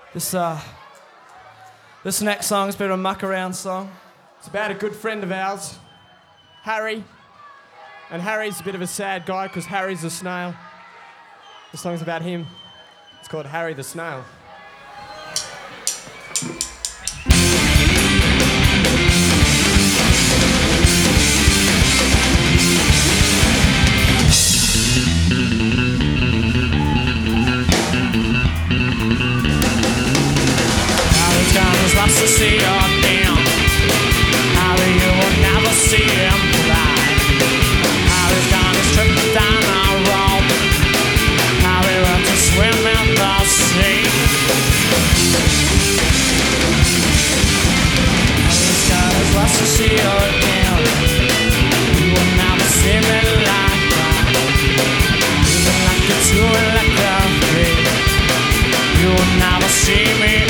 This next song's a bit of a muck around song. It's about a good friend of ours, Harry. And Harry's a bit of a sad guy because Harry's a snail. The song's about him. It's called Harry the Snail. Lots to see on him. Harry, you will never see him fly. Harry's gone his trip down our road. Harry went to swim in the sea. Harry's got his lots to see on him. You will never see me like that. Even like a two and like a three. You will never see me